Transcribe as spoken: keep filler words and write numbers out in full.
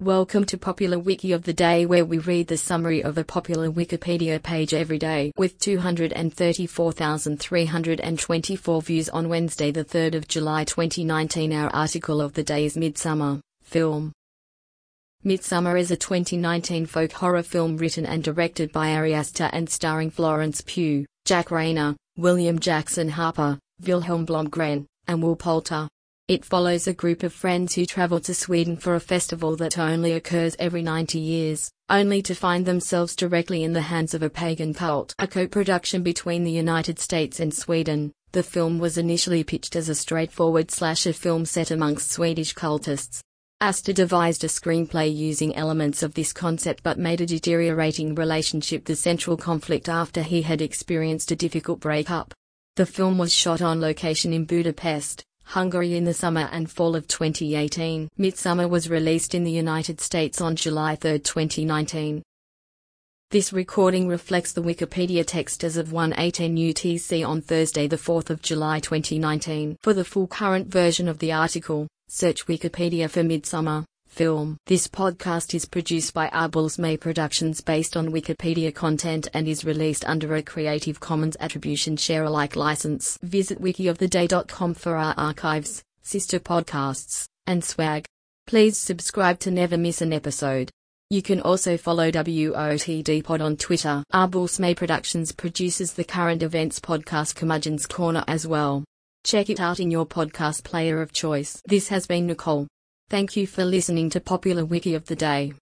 Welcome to Popular Wiki of the Day, where we read the summary of a popular Wikipedia page every day. With two hundred thirty-four thousand three hundred twenty-four views on Wednesday the third of July twenty nineteen, our article of the day is Midsommar, film. Midsommar is a twenty nineteen folk horror film written and directed by Ari Aster and starring Florence Pugh, Jack Reynor, William Jackson Harper, Wilhelm Blomgren, and Will Poulter. It follows a group of friends who travel to Sweden for a festival that only occurs every ninety years, only to find themselves directly in the hands of a pagan cult. A co-production between the United States and Sweden, the film was initially pitched as a straightforward slasher film set amongst Swedish cultists. Aster devised a screenplay using elements of this concept but made a deteriorating relationship the central conflict after he had experienced a difficult breakup. The film was shot on location in Budapest, Hungary in the summer and fall of twenty eighteen. Midsommar was released in the United States on July third, twenty nineteen. This recording reflects the Wikipedia text as of one eighteen U T C on Thursday the fourth of July twenty nineteen. For the full current version of the article, search Wikipedia for Midsommar, film. This podcast is produced by Arbels May Productions based on Wikipedia content and is released under a Creative Commons Attribution Share Alike license. Visit wiki of the day dot com for our archives, sister podcasts, and swag. Please subscribe to never miss an episode. You can also follow W O T D Pod on Twitter. Arbels May Productions produces the current events podcast Curmudgeon's Corner as well. Check it out in your podcast player of choice. This has been Nicole. Thank you for listening to Popular Wiki of the Day.